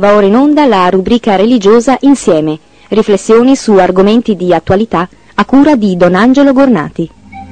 Va ora in onda la rubrica religiosa Insieme, riflessioni su argomenti di attualità a cura di Don Angelo Gornati.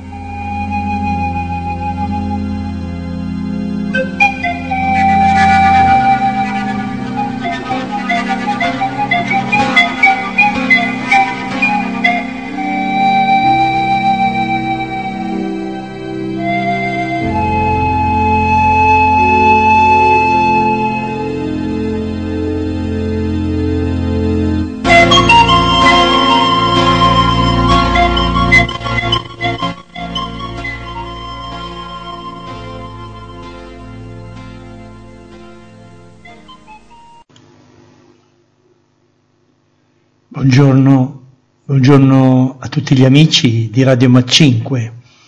Buongiorno a tutti gli amici di Radio Mac5.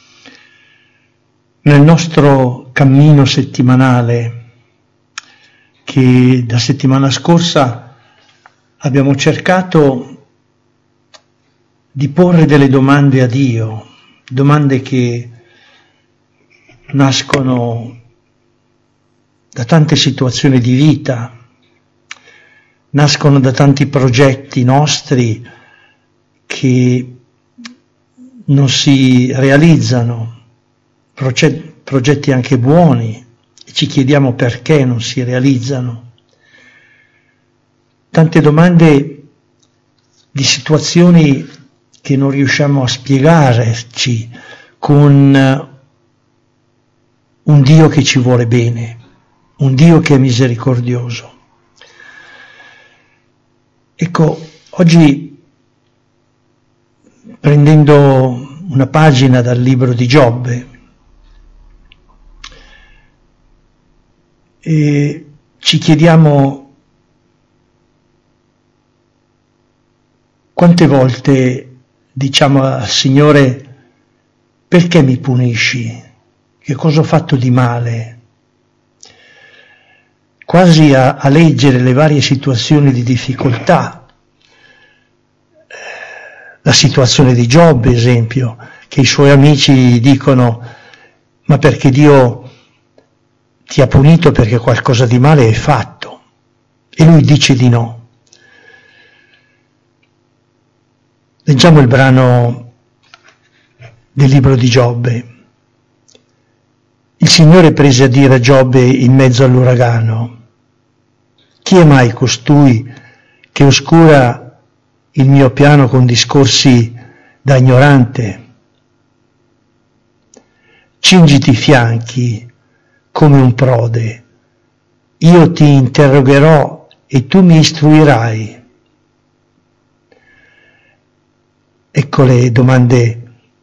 Nel nostro cammino settimanale, che da settimana scorsa abbiamo cercato di porre delle domande a Dio, domande che nascono da tante situazioni di vita, nascono da tanti progetti nostri che non si realizzano, progetti anche buoni, e ci chiediamo perché non si realizzano. Tante domande di situazioni che non riusciamo a spiegarci con un Dio che ci vuole bene, un Dio che è misericordioso. Ecco, oggi, prendendo una pagina dal libro di Giobbe, ci chiediamo quante volte diciamo al Signore: perché mi punisci? Che cosa ho fatto di male? Quasi a leggere le varie situazioni di difficoltà. La situazione di Giobbe, esempio, che i suoi amici dicono: ma perché Dio ti ha punito perché qualcosa di male hai fatto? E lui dice di no. Leggiamo il brano del libro di Giobbe. Il Signore prese a dire a Giobbe in mezzo all'uragano: chi è mai costui che oscura il mio piano con discorsi da ignorante? Cingiti i fianchi come un prode, io ti interrogherò e tu mi istruirai. Ecco le domande.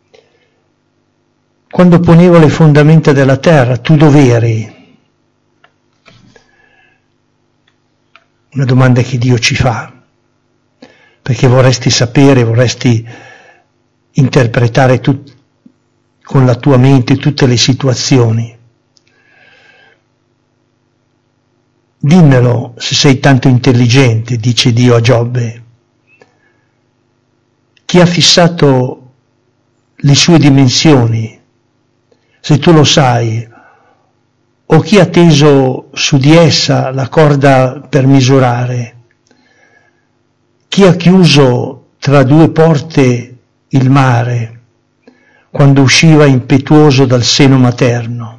Quando ponevo le fondamenta della terra, tu dov'eri? Una domanda che Dio ci fa, perché vorresti sapere, vorresti interpretare con la tua mente tutte le situazioni. Dimmelo se sei tanto intelligente, dice Dio a Giobbe. Chi ha fissato le sue dimensioni, se tu lo sai, o chi ha teso su di essa la corda per misurare? Chi ha chiuso tra due porte il mare quando usciva impetuoso dal seno materno?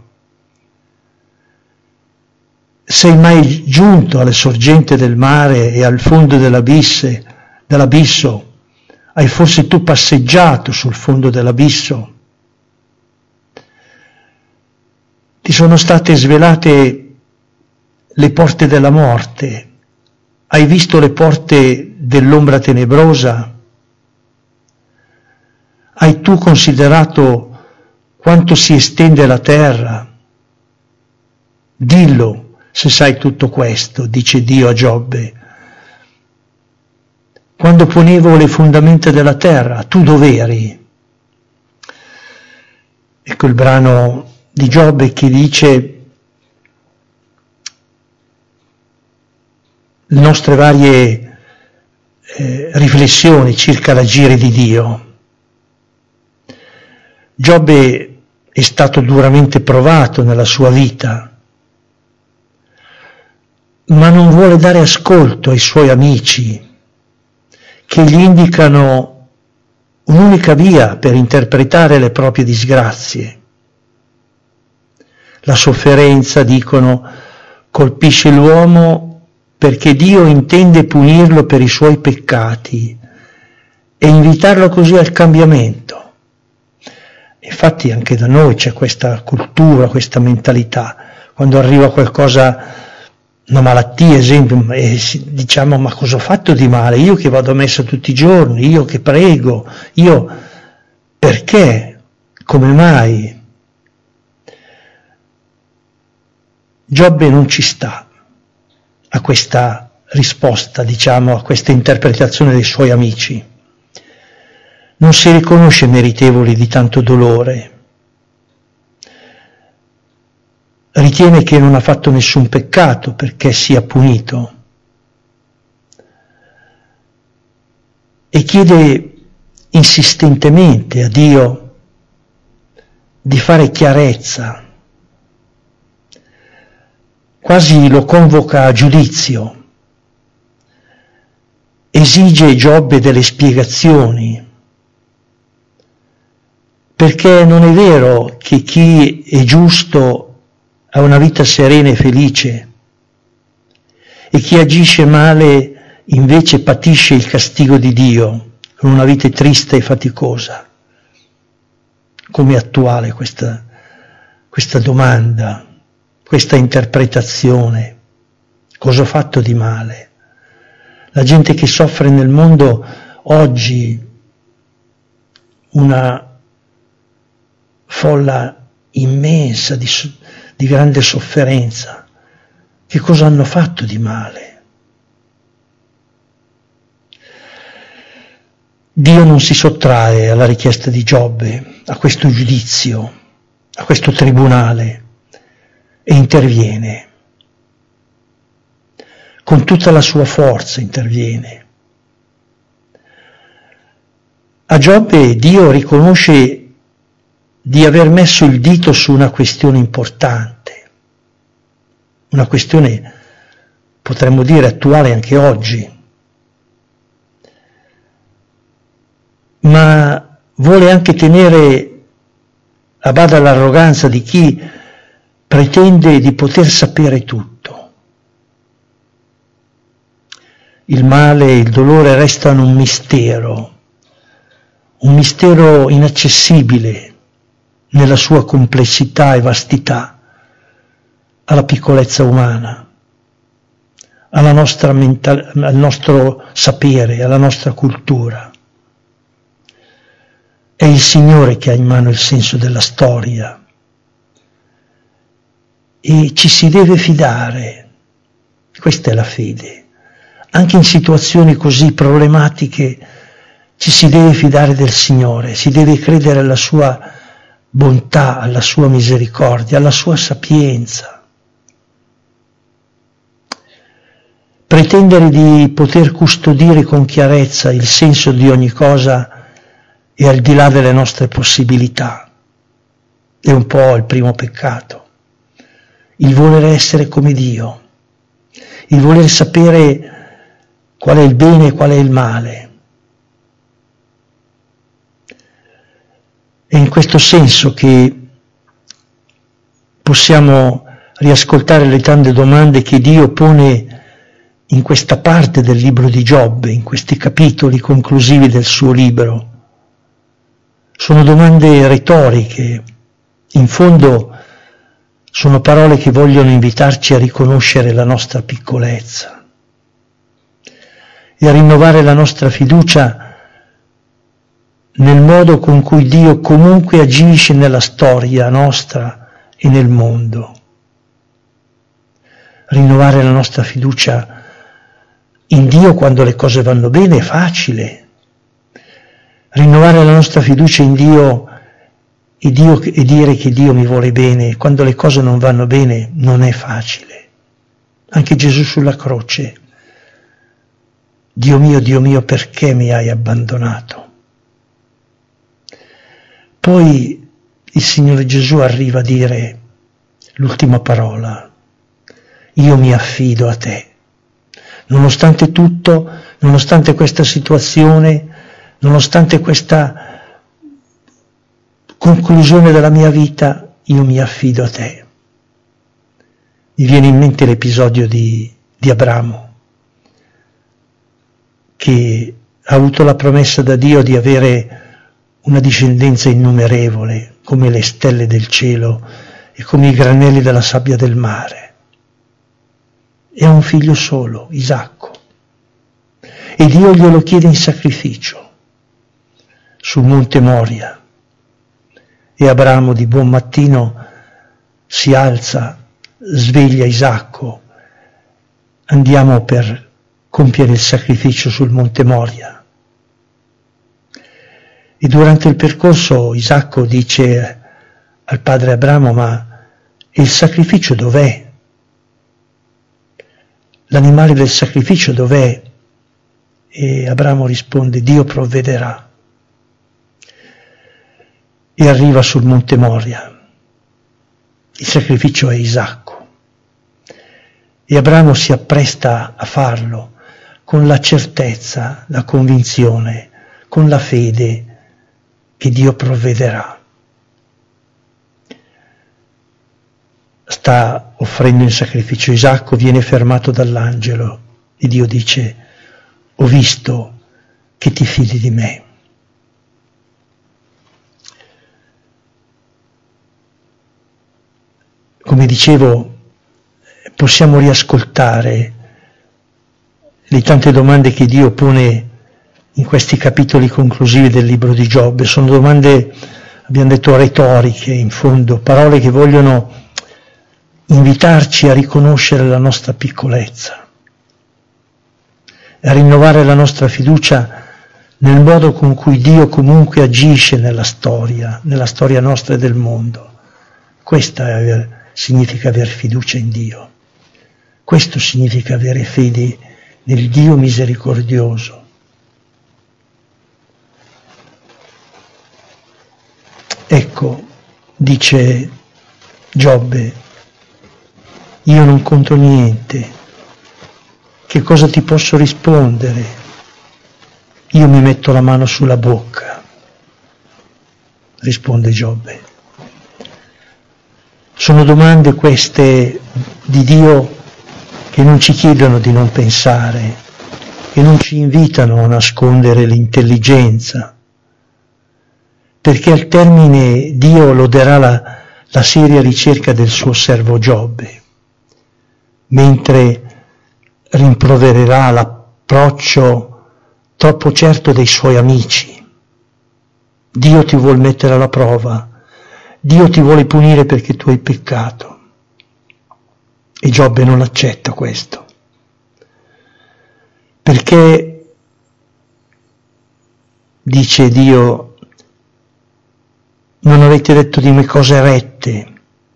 Sei mai giunto alle sorgenti del mare e al fondo dell'abisso? Hai forse tu passeggiato sul fondo dell'abisso? Ti sono state svelate le porte della morte? Hai visto le porte dell'ombra tenebrosa? Hai tu considerato quanto si estende la terra? Dillo se sai tutto questo, dice Dio a Giobbe. Quando ponevo le fondamenta della terra, tu dov'eri? Ecco il brano di Giobbe che dice le nostre varie riflessioni circa l'agire di Dio. Giobbe è stato duramente provato nella sua vita. ma non vuole dare ascolto ai suoi amici che gli indicano un'unica via per interpretare le proprie disgrazie. La sofferenza, dicono, colpisce l'uomo perché Dio intende punirlo per i suoi peccati e invitarlo così al cambiamento. Infatti anche da noi c'è questa cultura, questa mentalità. Quando arriva qualcosa, una malattia, esempio, e diciamo: ma cosa ho fatto di male? Io che vado a messa tutti i giorni, io che prego, io perché? Come mai? Giobbe non ci sta a questa risposta, diciamo, a questa interpretazione dei suoi amici. Non si riconosce meritevole di tanto dolore. Ritiene che non ha fatto nessun peccato perché sia punito. E chiede insistentemente a Dio di fare chiarezza. Quasi lo convoca a giudizio. Esige Giobbe delle spiegazioni. Perché non è vero che chi è giusto ha una vita serena e felice e chi agisce male invece patisce il castigo di Dio con una vita triste e faticosa. Come attuale questa domanda, questa interpretazione? Cosa ho fatto di male? La gente che soffre nel mondo oggi, una folla immensa di grande sofferenza, che cosa hanno fatto di male? Dio non si sottrae alla richiesta di Giobbe, a questo giudizio, a questo tribunale, e interviene. Con tutta la sua forza interviene. A Giobbe Dio riconosce di aver messo il dito su una questione importante, una questione, potremmo dire, attuale anche oggi, ma vuole anche tenere a bada l'arroganza di chi pretende di poter sapere tutto. Il male e il dolore restano un mistero inaccessibile nella sua complessità e vastità, alla piccolezza umana, al nostro sapere, alla nostra cultura. È il Signore che ha in mano il senso della storia e ci si deve fidare. Questa è la fede. Anche in situazioni così problematiche ci si deve fidare del Signore, si deve credere alla sua bontà, alla sua misericordia, alla sua sapienza. Pretendere di poter custodire con chiarezza il senso di ogni cosa è al di là delle nostre possibilità. È un po' il primo peccato. Il voler essere come Dio, il voler sapere qual è il bene e qual è il male. È in questo senso che possiamo riascoltare le tante domande che Dio pone in questa parte del libro di Giobbe, in questi capitoli conclusivi del suo libro. Sono domande retoriche, in fondo sono parole che vogliono invitarci a riconoscere la nostra piccolezza e a rinnovare la nostra fiducia nel modo con cui Dio comunque agisce nella storia nostra e nel mondo. Rinnovare la nostra fiducia in Dio quando le cose vanno bene è facile. Rinnovare la nostra fiducia in Dio e dire che Dio mi vuole bene quando le cose non vanno bene non è facile. Anche Gesù sulla croce: Dio mio, perché mi hai abbandonato? Poi il Signore Gesù arriva a dire l'ultima parola: io mi affido a te. Nonostante tutto, nonostante questa situazione, nonostante questa conclusione della mia vita, io mi affido a te. Mi viene in mente l'episodio di Abramo, che ha avuto la promessa da Dio di avere una discendenza innumerevole, come le stelle del cielo e come i granelli della sabbia del mare. E ha un figlio solo, Isacco. E Dio glielo chiede in sacrificio sul monte Moria. E Abramo di buon mattino si alza, sveglia Isacco, andiamo per compiere il sacrificio sul monte Moria. E durante il percorso Isacco dice al padre Abramo: ma il sacrificio dov'è? L'animale del sacrificio dov'è? E Abramo risponde: Dio provvederà. E arriva sul monte Moria. Il sacrificio è Isacco. E Abramo si appresta a farlo con la certezza, la convinzione, con la fede che Dio provvederà. Sta offrendo in sacrificio Isacco, viene fermato dall'angelo e Dio dice: ho visto che ti fidi di me. Come dicevo, possiamo riascoltare le tante domande che Dio pone in questi capitoli conclusivi del libro di Giobbe. Sono domande, abbiamo detto, retoriche, in fondo, parole che vogliono invitarci a riconoscere la nostra piccolezza, a rinnovare la nostra fiducia nel modo con cui Dio comunque agisce nella storia nostra e del mondo. Questo significa aver fiducia in Dio. Questo significa avere fede nel Dio misericordioso. Ecco, dice Giobbe, io non conto niente, che cosa ti posso rispondere? Io mi metto la mano sulla bocca, risponde Giobbe. Sono domande queste di Dio che non ci chiedono di non pensare, che non ci invitano a nascondere l'intelligenza, perché al termine Dio loderà la seria ricerca del suo servo Giobbe, mentre rimprovererà l'approccio troppo certo dei suoi amici. Dio ti vuol mettere alla prova, Dio ti vuole punire perché tu hai peccato. E Giobbe non accetta questo, perché, dice Dio, non avete detto di me cose rette,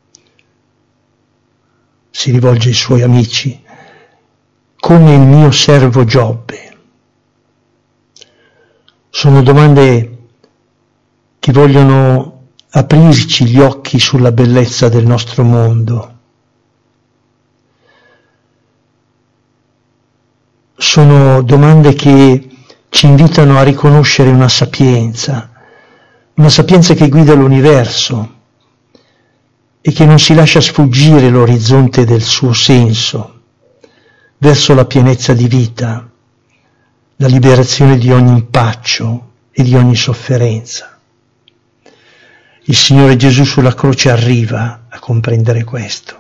si rivolge ai suoi amici, come il mio servo Giobbe. Sono domande che vogliono aprirci gli occhi sulla bellezza del nostro mondo. Sono domande che ci invitano a riconoscere una sapienza che guida l'universo e che non si lascia sfuggire l'orizzonte del suo senso verso la pienezza di vita, la liberazione di ogni impaccio e di ogni sofferenza. Il Signore Gesù sulla croce arriva a comprendere questo.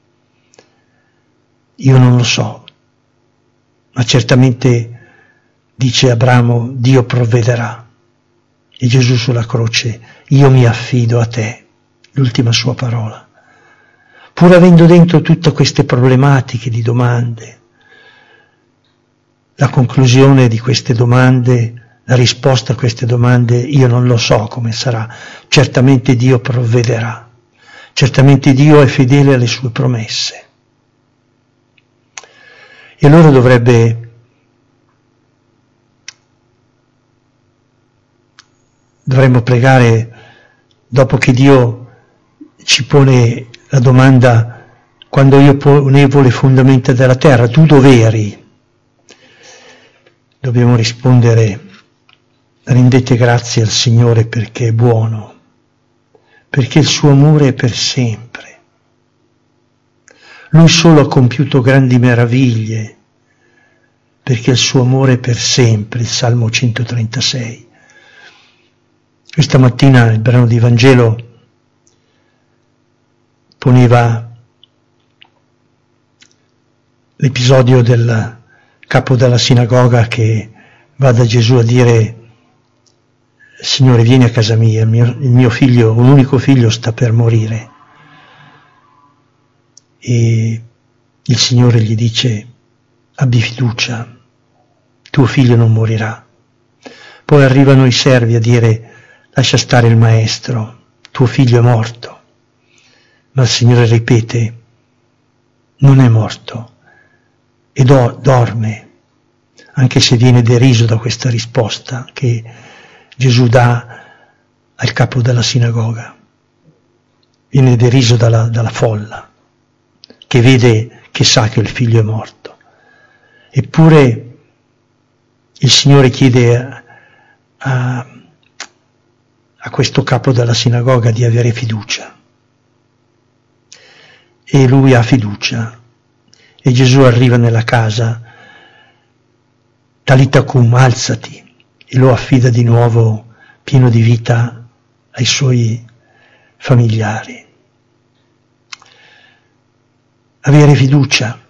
Io non lo so, ma certamente, dice Abramo, Dio provvederà. E Gesù sulla croce, io mi affido a te, l'ultima sua parola. Pur avendo dentro tutte queste problematiche di domande, la conclusione di queste domande, la risposta a queste domande, io non lo so come sarà. Certamente Dio provvederà. Certamente Dio è fedele alle sue promesse. E allora dovremmo pregare, dopo che Dio ci pone la domanda quando io ponevo le fondamenta della terra, tu dov'eri? Dobbiamo rispondere: rendete grazie al Signore perché è buono, perché il suo amore è per sempre. Lui solo ha compiuto grandi meraviglie, perché il suo amore è per sempre, il Salmo 136. Questa mattina il brano di Vangelo poneva l'episodio del capo della sinagoga che va da Gesù a dire: Signore, vieni a casa mia, il mio figlio, un unico figlio, sta per morire. E il Signore gli dice: abbi fiducia, tuo figlio non morirà. Poi arrivano i servi a dire: lascia stare il maestro, tuo figlio è morto. Ma il Signore ripete: non è morto, e dorme, anche se viene deriso da questa risposta che Gesù dà al capo della sinagoga. Viene deriso dalla folla, che vede, che sa che il figlio è morto. Eppure il Signore chiede a questo capo della sinagoga di avere fiducia. E lui ha fiducia. E Gesù arriva nella casa, Talita cum, alzati, e lo affida di nuovo pieno di vita ai suoi familiari. Avere fiducia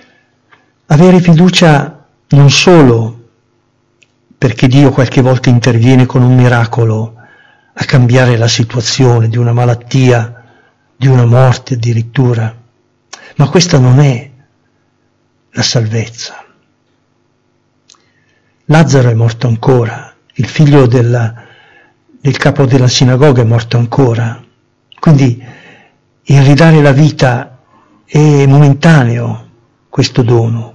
non solo perché Dio qualche volta interviene con un miracolo a cambiare la situazione di una malattia, di una morte addirittura, ma questa non è la salvezza. Lazzaro è morto ancora, il figlio del capo della sinagoga è morto ancora, quindi il ridare la vita è momentaneo, questo dono.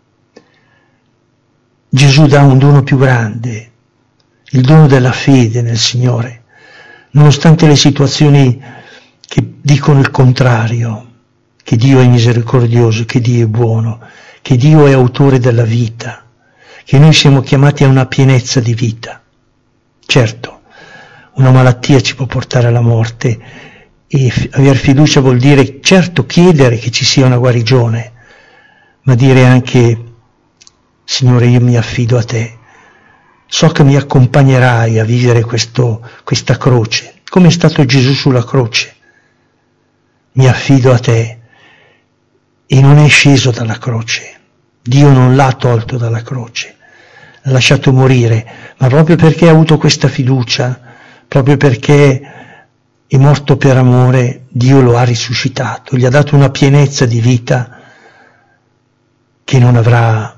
Gesù dà un dono più grande, il dono della fede nel Signore, nonostante le situazioni che dicono il contrario, che Dio è misericordioso, che Dio è buono, che Dio è autore della vita, che noi siamo chiamati a una pienezza di vita. Certo, una malattia ci può portare alla morte e aver fiducia vuol dire, certo, chiedere che ci sia una guarigione, ma dire anche: Signore, io mi affido a te, so che mi accompagnerai a vivere questa croce, come è stato Gesù sulla croce. Mi affido a te. E non è sceso dalla croce, Dio non l'ha tolto dalla croce, l'ha lasciato morire, ma proprio perché ha avuto questa fiducia, proprio perché è morto per amore, Dio lo ha risuscitato, gli ha dato una pienezza di vita che non avrà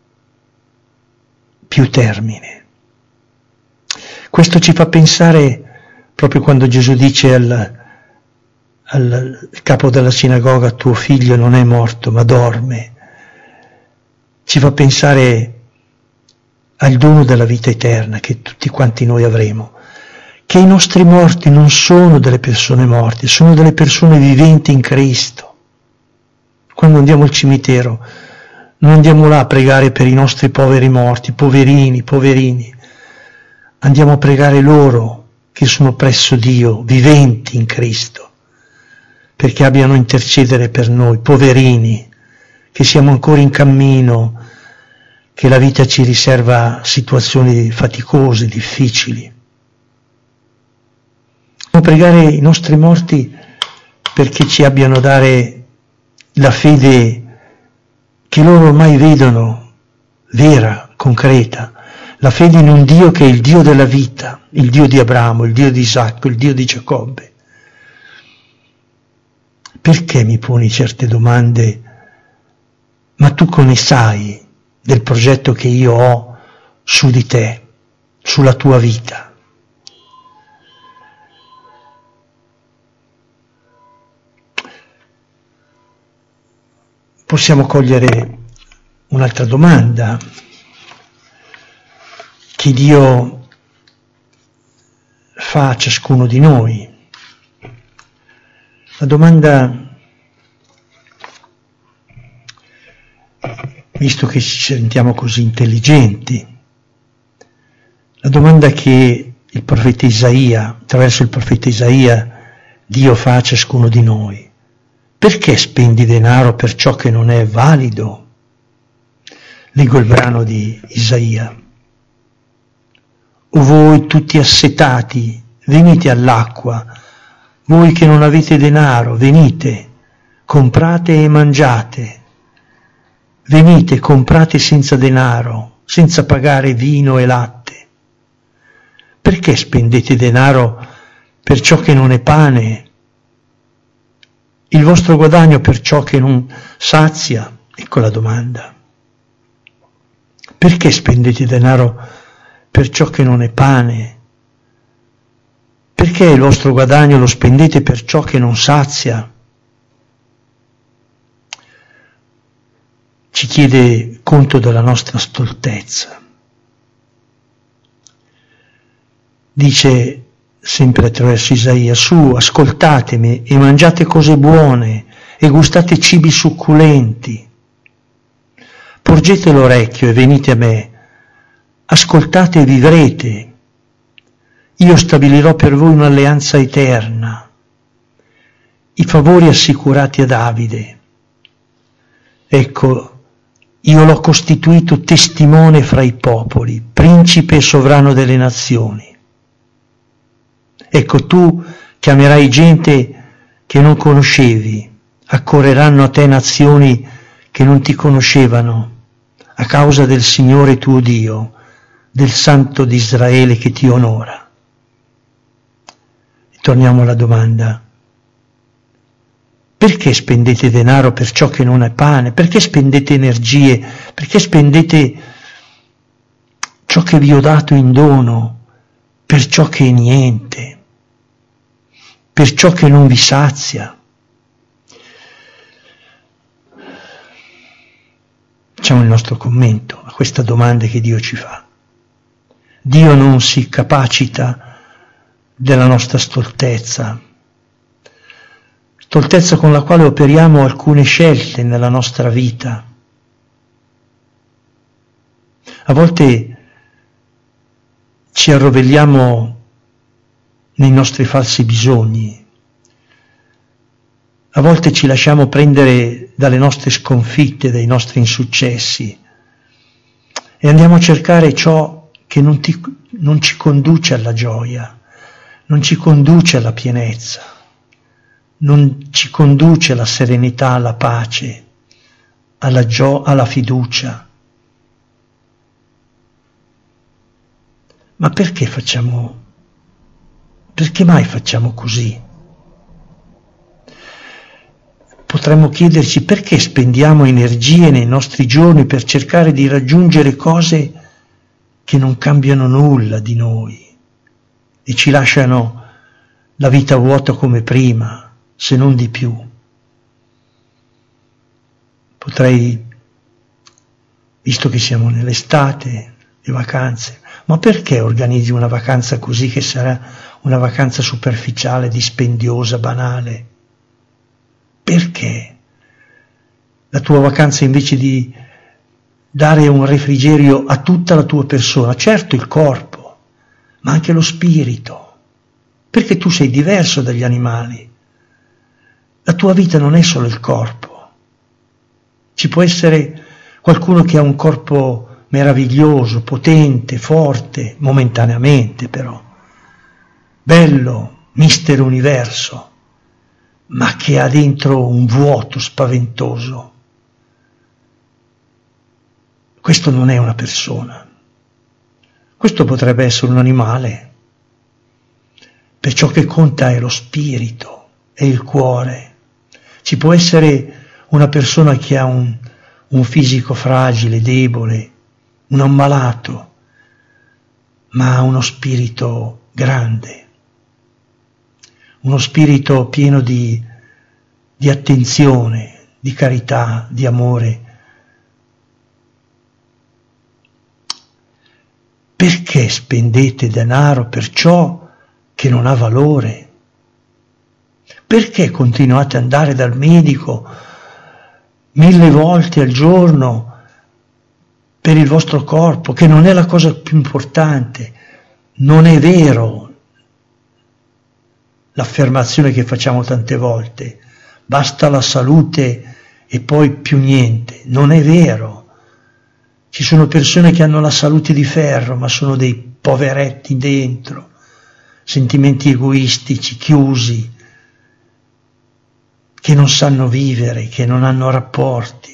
più termine. Questo ci fa pensare, proprio quando Gesù dice al capo della sinagoga: tuo figlio non è morto ma dorme, ci fa pensare al dono della vita eterna che tutti quanti noi avremo, che i nostri morti non sono delle persone morte, sono delle persone viventi in Cristo. Quando andiamo al cimitero non andiamo là a pregare per i nostri poveri morti, poverini, andiamo a pregare loro che sono presso Dio, viventi in Cristo, perché abbiano a intercedere per noi, poverini, che siamo ancora in cammino, che la vita ci riserva situazioni faticose, difficili. Dobbiamo pregare i nostri morti perché ci abbiano a dare la fede che loro ormai vedono, vera, concreta, la fede in un Dio che è il Dio della vita, il Dio di Abramo, il Dio di Isacco, il Dio di Giacobbe. Perché mi poni certe domande? Ma tu come sai del progetto che io ho su di te, sulla tua vita? Possiamo cogliere un'altra domanda che Dio fa a ciascuno di noi. La domanda visto che ci sentiamo così intelligenti, la domanda che il profeta Isaia, attraverso il profeta Isaia, Dio fa a ciascuno di noi: perché spendi denaro per ciò che non è valido? Leggo il brano di Isaia. O voi tutti assetati, venite all'acqua, voi che non avete denaro, venite, comprate e mangiate. Venite, comprate senza denaro, senza pagare vino e latte. Perché spendete denaro per ciò che non è pane? Il vostro guadagno per ciò che non sazia? Ecco la domanda. Perché spendete denaro per ciò che non è pane? Perché il vostro guadagno lo spendete per ciò che non sazia? Ci chiede conto della nostra stoltezza. Dice sempre attraverso Isaia: su, ascoltatemi e mangiate cose buone e gustate cibi succulenti. Porgete l'orecchio e venite a me, ascoltate e vivrete. Io stabilirò per voi un'alleanza eterna, i favori assicurati a Davide. Ecco, io l'ho costituito testimone fra i popoli, principe e sovrano delle nazioni. Ecco, tu chiamerai gente che non conoscevi, accorreranno a te nazioni che non ti conoscevano, a causa del Signore tuo Dio, del Santo di Israele che ti onora. E torniamo alla domanda: perché spendete denaro per ciò che non è pane? Perché spendete energie? Perché spendete ciò che vi ho dato in dono per ciò che è niente, per ciò che non vi sazia? Facciamo il nostro commento a questa domanda che Dio ci fa. Dio non si capacita della nostra stoltezza con la quale operiamo alcune scelte nella nostra vita. A volte ci arrovelliamo nei nostri falsi bisogni, a volte ci lasciamo prendere dalle nostre sconfitte, dai nostri insuccessi e andiamo a cercare ciò che non ci conduce alla gioia, non ci conduce alla pienezza, non ci conduce alla serenità, alla pace, alla fiducia. Ma perché mai facciamo così? Potremmo chiederci perché spendiamo energie nei nostri giorni per cercare di raggiungere cose che non cambiano nulla di noi e ci lasciano la vita vuota come prima, se non di più. Potrei, visto che siamo nell'estate, le vacanze, ma perché organizzi una vacanza così che sarà una vacanza superficiale, dispendiosa, banale? Perché la tua vacanza, invece di dare un refrigerio a tutta la tua persona, certo il corpo, ma anche lo spirito, perché tu sei diverso dagli animali. La tua vita non è solo il corpo. Ci può essere qualcuno che ha un corpo meraviglioso, potente, forte, momentaneamente però, bello, mister universo, ma che ha dentro un vuoto spaventoso. Questo non è una persona. Questo potrebbe essere un animale. Per ciò che conta è lo spirito, è il cuore. Ci può essere una persona che ha un fisico fragile, debole, un ammalato, ma ha uno spirito grande, uno spirito pieno di attenzione, di carità, di amore. Perché spendete denaro per ciò che non ha valore? Perché continuate ad andare dal medico 1000 volte al giorno per il vostro corpo, che non è la cosa più importante. Non è vero l'affermazione che facciamo tante volte, basta la salute e poi più niente. Non è vero. Ci sono persone che hanno la salute di ferro, ma sono dei poveretti dentro, sentimenti egoistici, chiusi, che non sanno vivere, che non hanno rapporti.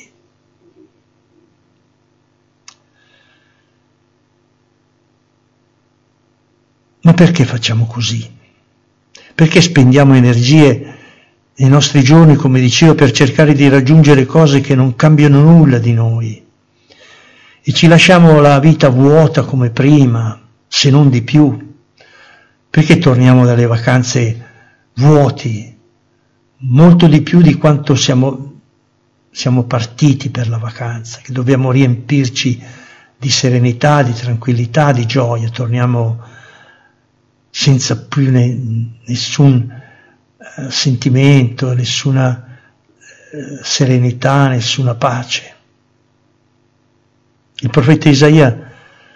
Ma perché facciamo così? Perché spendiamo energie nei nostri giorni, come dicevo, per cercare di raggiungere cose che non cambiano nulla di noi? E ci lasciamo la vita vuota come prima, se non di più. Perché torniamo dalle vacanze vuoti, molto di più di quanto siamo partiti per la vacanza, che dobbiamo riempirci di serenità, di tranquillità, di gioia. Torniamo senza più nessun sentimento, nessuna serenità, nessuna pace. Il profeta Isaia,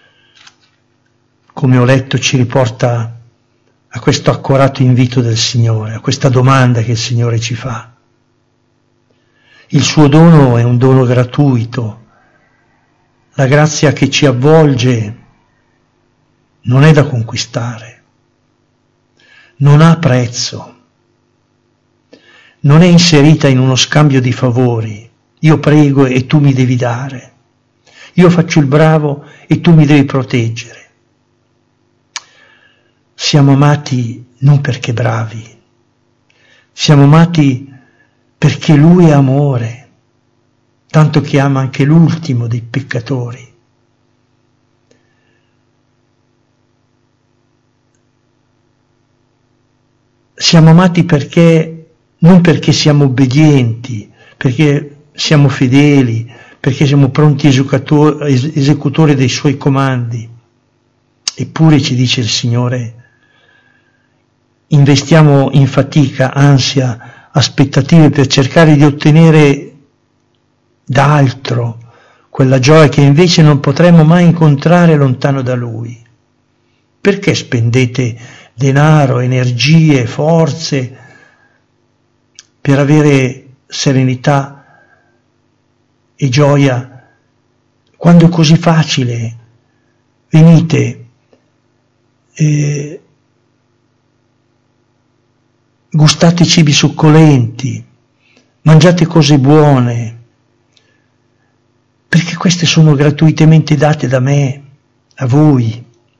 come ho letto, ci riporta a questo accorato invito del Signore, a questa domanda che il Signore ci fa. Il suo dono è un dono gratuito. La grazia che ci avvolge non è da conquistare, non ha prezzo, non è inserita in uno scambio di favori. Io prego e tu mi devi dare. Io faccio il bravo e tu mi devi proteggere. Siamo amati non perché bravi, siamo amati perché Lui è amore, tanto che ama anche l'ultimo dei peccatori. Siamo amati non perché siamo obbedienti, perché siamo fedeli, perché siamo pronti esecutori dei Suoi comandi. Eppure ci dice il Signore, investiamo in fatica, ansia, aspettative per cercare di ottenere da altro quella gioia che invece non potremo mai incontrare lontano da Lui. Perché spendete denaro, energie, forze per avere serenità e gioia quando è così facile? Venite, gustate cibi succolenti, mangiate cose buone, perché queste sono gratuitamente date da me a voi.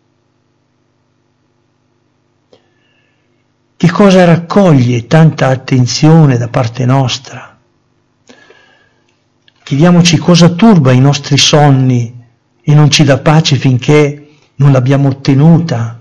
Che cosa raccoglie tanta attenzione da parte nostra? Chiediamoci cosa turba i nostri sonni e non ci dà pace finché non l'abbiamo ottenuta.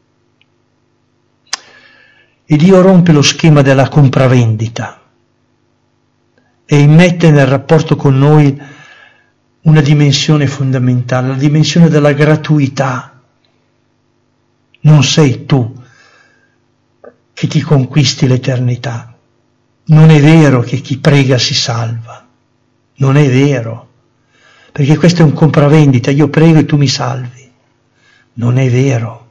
E Dio rompe lo schema della compravendita e immette nel rapporto con noi una dimensione fondamentale, la dimensione della gratuità. Non sei tu che ti conquisti l'eternità. Non è vero che chi prega si salva. Non è vero. Perché questo è un compravendita. Io prego e tu mi salvi. Non è vero.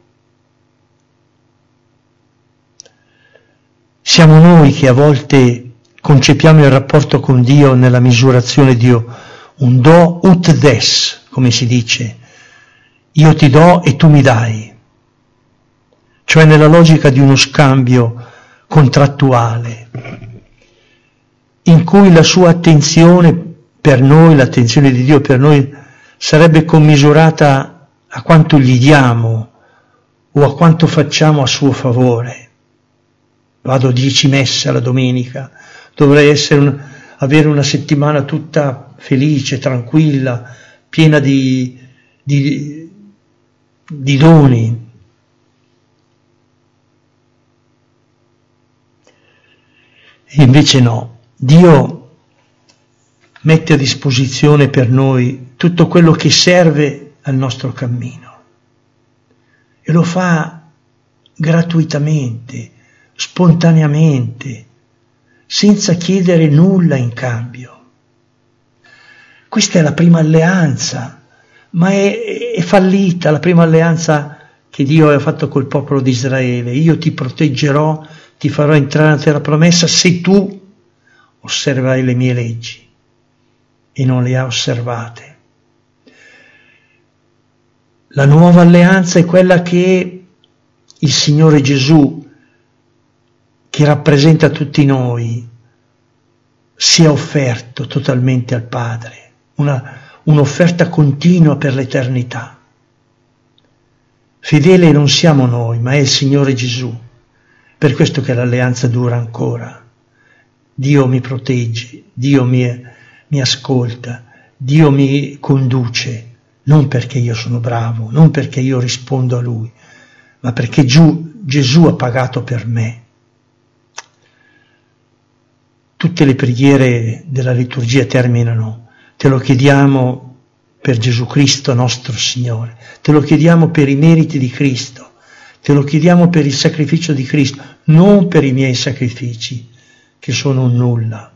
Siamo noi che a volte concepiamo il rapporto con Dio nella misurazione di un do ut des, come si dice. Io ti do e tu mi dai. Cioè nella logica di uno scambio contrattuale, in cui la sua attenzione per noi, l'attenzione di Dio per noi, sarebbe commisurata a quanto gli diamo o a quanto facciamo a suo favore. Vado 10 messe alla domenica, dovrei avere una settimana tutta felice, tranquilla, piena di doni. E invece no, Dio mette a disposizione per noi tutto quello che serve al nostro cammino e lo fa gratuitamente, spontaneamente, senza chiedere nulla in cambio. Questa è la prima alleanza ma è fallita la prima alleanza che Dio aveva fatto col popolo di Israele. Io ti proteggerò, ti farò entrare nella terra promessa se tu osserverai le mie leggi, e non le ha osservate. La nuova alleanza è quella che il Signore Gesù, che rappresenta tutti noi, si è offerto totalmente al Padre, un'offerta continua per l'eternità. Fedele non siamo noi, ma è il Signore Gesù. Per questo che l'alleanza dura ancora. Dio mi protegge, Dio mi ascolta, Dio mi conduce, non perché io sono bravo, non perché io rispondo a Lui, ma perché Gesù ha pagato per me. Tutte le preghiere della liturgia terminano: te lo chiediamo per Gesù Cristo nostro Signore, te lo chiediamo per i meriti di Cristo, te lo chiediamo per il sacrificio di Cristo, non per i miei sacrifici, che sono un nulla.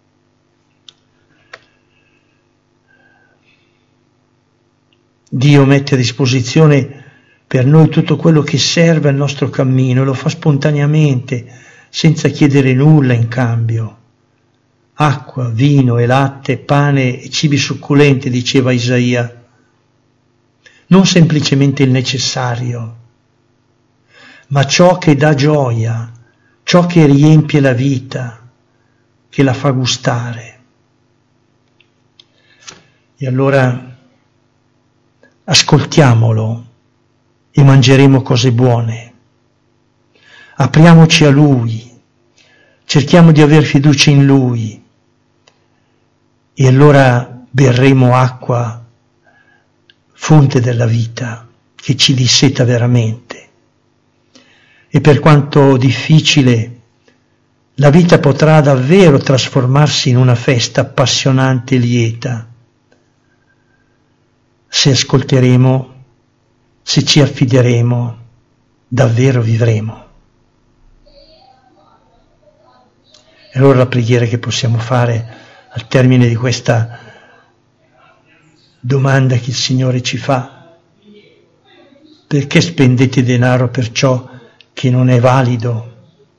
Dio mette a disposizione per noi tutto quello che serve al nostro cammino, lo fa spontaneamente, senza chiedere nulla in cambio. Acqua, vino e latte, pane e cibi succulenti, diceva Isaia. Non semplicemente il necessario, ma ciò che dà gioia, ciò che riempie la vita, che la fa gustare. E allora ascoltiamolo e mangeremo cose buone. Apriamoci a Lui, cerchiamo di aver fiducia in Lui, e allora berremo acqua, fonte della vita, che ci disseta veramente. E per quanto difficile, la vita potrà davvero trasformarsi in una festa appassionante e lieta, se ascolteremo, se ci affideremo, davvero vivremo. E allora la preghiera che possiamo fare al termine di questa domanda che il Signore ci fa: perché spendete denaro per ciò che non è valido?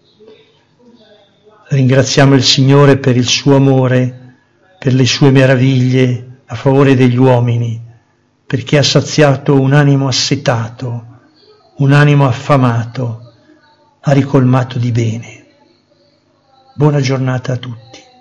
Ringraziamo il Signore per il suo amore, per le sue meraviglie a favore degli uomini, perché ha saziato un animo assetato, un animo affamato, ha ricolmato di bene. Buona giornata a tutti.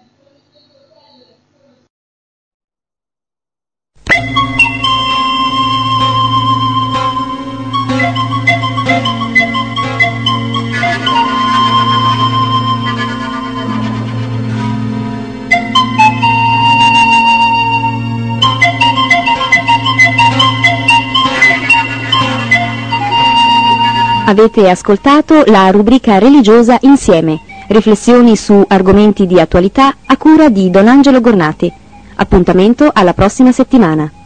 Avete ascoltato la rubrica religiosa Insieme, riflessioni su argomenti di attualità a cura di Don Angelo Gornati. Appuntamento alla prossima settimana.